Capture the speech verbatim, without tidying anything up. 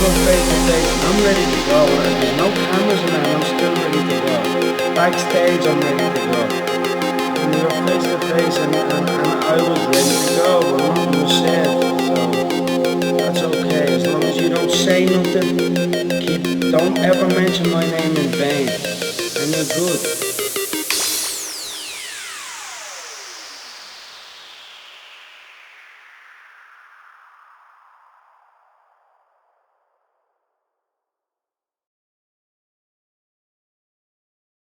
go face to face, I'm ready to go. There's no cameras around, I'm still ready to go. Backstage, I'm ready to go. And we were face to face, and, and, and I was ready to go, but nothing was said. So that's okay, as long as you don't say nothing. Keep, don't ever mention my name in vain, and you're good.